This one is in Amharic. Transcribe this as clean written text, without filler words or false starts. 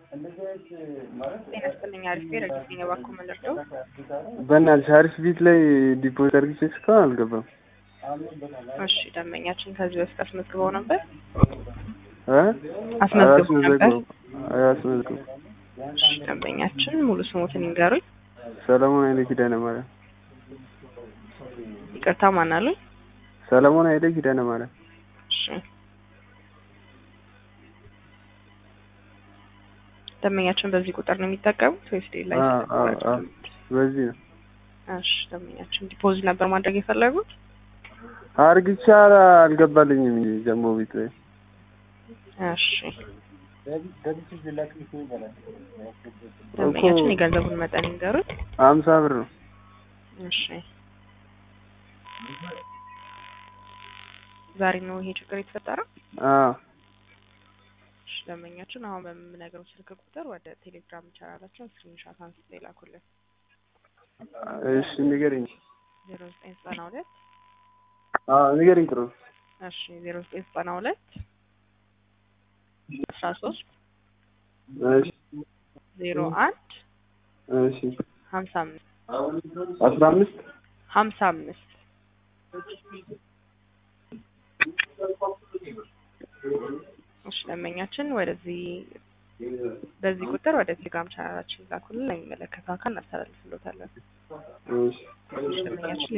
ጤና ይስጥልኝ አሪፍ ረጅት ነው ባኩ መለርደው በእናትሽ አሪፍ ቤት ላይ ዲፖዚት አድርጌ እስካሁን አልገባም። እሺ ደንበኛችን ከዚህ በፊት አስመዝግበው ነበር? አስመዝግበው ነበር። እሺ ደንበኛችን ሙሉ ስሙትን ይንገሩኝ። ሰለሞን ኃይለ ኪዳነ ማርያም። ይቅርታ ማን አሉኝ? ሰለሞን ኃይለ ኪዳነ ማርያም። እሺ ደንበኛችን በዚህ ቁጥር ነው የሚጠቀሙት ወይስ ሌላ ይሰጣል? በዚህ ነው። እሺ ደንበኛችን ዲፖዚት ነበር ማድረግ የፈለጉት? አርግቻ አልገባልኝም ጀምቦ ቤት ላይ። እሺ ደንበኛችን የገንዘቡን መጠን ይንገሩኝ። 50 ብር ነው። እሺ ዛሬ ነው ይሄ ችግር የተፈጠረው? እሺ ደንበኛችን አሁን በምነግረው ስልክ ቁጥር ወደ ቴሌግራም ቻናላችን ስክሪንሾት አንስተው ይላኩልን። እሺ ንገሪኝ። 0992 ንገሪኝ ጥሩ። እሺ 0992 13 እሺ 01 እሺ 55 15 55 እሺ ደንበኛችን በዚህ ቁጥር ወደ ቴሌግራም ቻናላችን ላኩልን። ለሚመለከተው አካል እናስተላልፍልዎታለን። እሺ ደንበኛችን